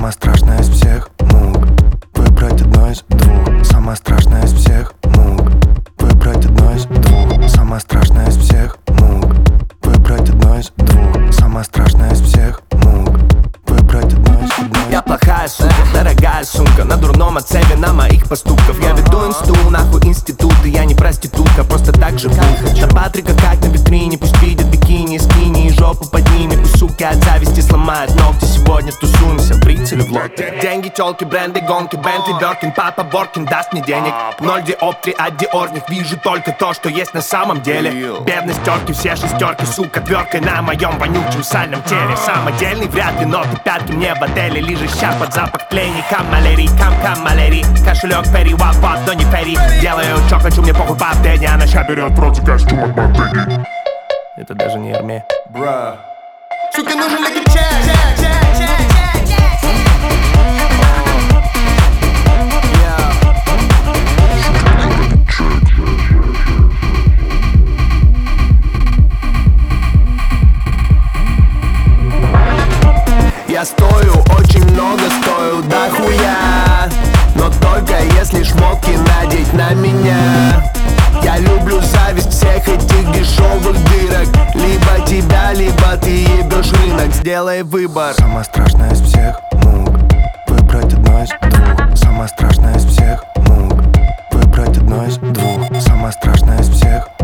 Самая страшная из всех мук выбрать одно из двух. Самая страшная из всех мук выбрать одно из двух. Самая страшная из всех мук выбрать одно из двух. Самая страшная из всех мук выбрать одно из двух. Я плохая сука, дорогая сумка, на дурном отцепе на моих поступков. Я веду инсту, нахуй институты, я не проститутка, просто так живу. На Патрика как на витрине, пусть видят бикини, скини и жопу поднимет. Пусть суки от зависти сломают ногти, сегодня тусуемся в брицеле в лодке. Деньги, тёлки, бренды, гонки, Бентли, Бёркин, папа Боркин даст мне денег. 0 диоптри от диорних, вижу только то, что есть на самом деле. Бедность терки, все шестерки, сука, тверкой на моем вонючем сальном теле. Самодельный вряд ли, но ты пятки мне в отеле. Лежаща под запах тлени, камалери, камалери. Кошелек Перри, вап, но не Перри. Делаю, чё хочу, мне похуй по апдене. Она ща берет против костюм от Бантеги. Это даже не Эрме. Бра. Сука, нужен легче. Я стою, очень много стою, да хуя. Но только если шмотки надеть на меня. Я люблю зависть всех этих дешевых дырок. Либо тебя, либо ты ебешь рынок. Сделай выбор. Самая страшная из всех мук выбрать одно из двух. Самая страшная из всех мук выбрать одно из двух. Самая страшная из всех